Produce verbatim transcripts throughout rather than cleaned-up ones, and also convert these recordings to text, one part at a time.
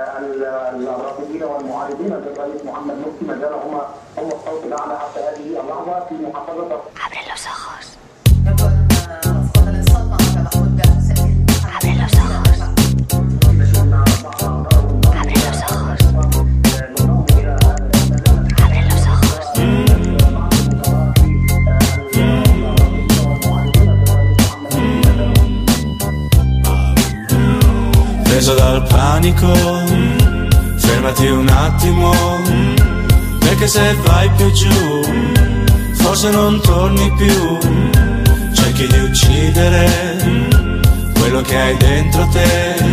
الرافضين والمعارضين للرئيس محمد مرسي ما زال هم هم الصوت الاعلى حتى هذه اللحظه في محافظه. Abre los ojos. Abre los ojos. Abre los ojos. Abre los ojos. Preso dal panico, fermati un attimo, perché se vai più giù, forse non torni più. Cerchi di uccidere quello che hai dentro te,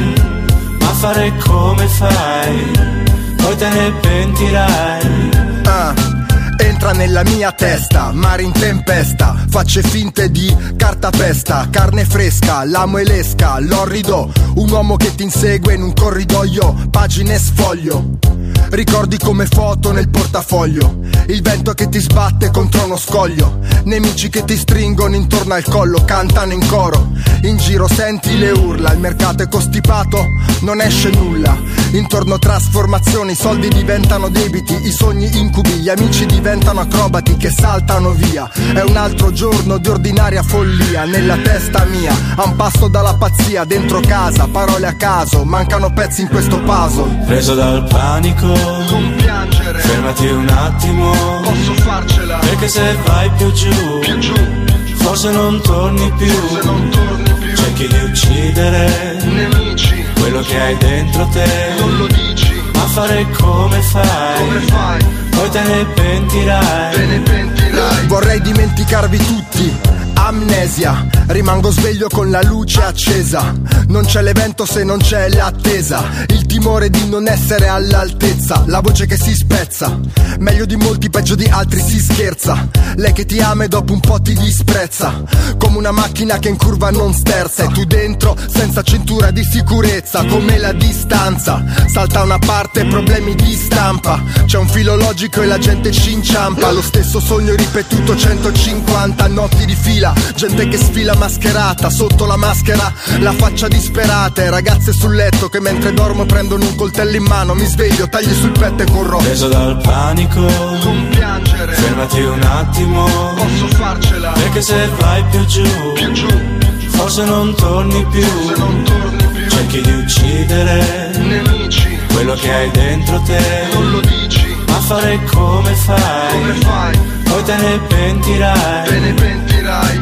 ma fare come fai, poi te ne pentirai. Ah. Entra nella mia testa, mare in tempesta, facce finte di cartapesta, carne fresca, l'amo e l'esca, l'orrido, un uomo che ti insegue in un corridoio, pagine sfoglio. Ricordi come foto nel portafoglio, il vento che ti sbatte contro uno scoglio, nemici che ti stringono intorno al collo, cantano in coro, in giro senti le urla, il mercato è costipato, non esce nulla, intorno trasformazioni, i soldi diventano debiti, i sogni incubi, gli amici diventano acrobati che saltano via, è un altro giorno di ordinaria follia, nella testa mia, a un passo dalla pazzia, dentro casa, parole a caso, mancano pezzi in questo puzzle. Preso dal panico, non piangere, fermati un attimo, posso farcela, perché se vai più giù, più giù, forse non torni più, forse non torni più, cerchi di uccidere nemici, quello che hai dentro te, non lo dici, ma fare come fai, come fai, poi te ne pentirai, te ne pentirai. Vorrei dimenticarvi tutti, amnesia, rimango sveglio con la luce accesa, non c'è l'evento se non c'è l'attesa, il timore di non essere all'altezza, la voce che si spezza, meglio di molti, peggio di altri si scherza, lei che ti ama e dopo un po' ti disprezza, come una macchina che in curva non sterza, e tu dentro senza cintura di sicurezza, come la distanza, salta una parte, problemi di stampa, c'è un filo logico e la gente ci inciampa, lo stesso sogno ripetuto centocinquanta notti di fila, gente che sfila mascherata, sotto la maschera la faccia disperata, e ragazze sul letto che mentre dormo prendono un coltello in mano, mi sveglio, tagli sul petto e corro. Preso dal panico, non piangere, fermati un attimo, posso farcela, perché se vai più giù, più giù, forse non torni più, forse non torni più, cerchi di uccidere nemici, quello che hai dentro te, non lo dici, ma fare come fai, come fai, poi te ne pentirai, te ne pentirai.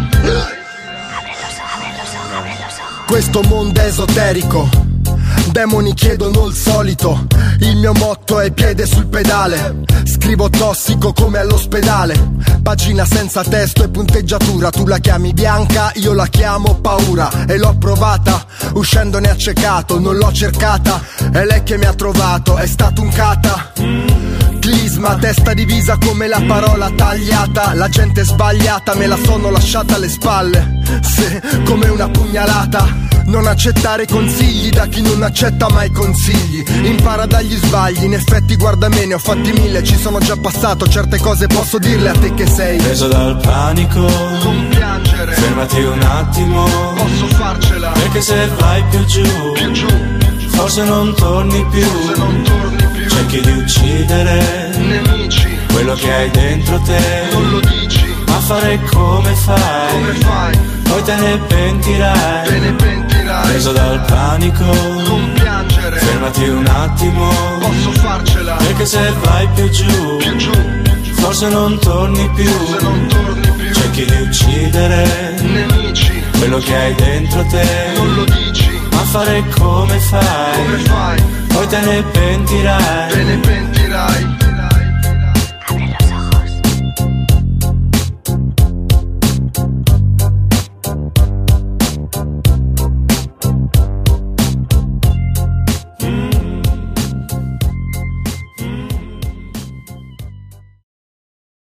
Questo mondo è esoterico, demoni chiedono il solito, il mio motto è piede sul pedale, scrivo tossico come all'ospedale, pagina senza testo e punteggiatura, tu la chiami bianca, io la chiamo paura, e l'ho provata, uscendone accecato, non l'ho cercata, è lei che mi ha trovato, è stato un cata. Clisma, testa divisa come la parola tagliata, la gente sbagliata me la sono lasciata alle spalle, sì, come una pugnalata. Non accettare consigli da chi non accetta mai consigli, impara dagli sbagli, in effetti guarda me ne ho fatti mille, ci sono già passato, certe cose posso dirle a te che sei preso dal panico, non piangere, fermati un attimo, posso farcela, perché se vai più giù, più giù, forse non torni più, forse non torni più, cerchi di uccidere nemici, quello che hai dentro te, non lo dici, ma fare come fai, come fai, poi te ne pentirai, te ne pentirai. Preso dal panico, non piangere, fermati un attimo, posso farcela, perché se vai più giù, più giù, forse non torni più, forse non torni più, cerchi di uccidere nemici, quello che hai dentro te, non lo dici, ma fare come fai, come fai, poi te ne pentirai, te ne pentirai.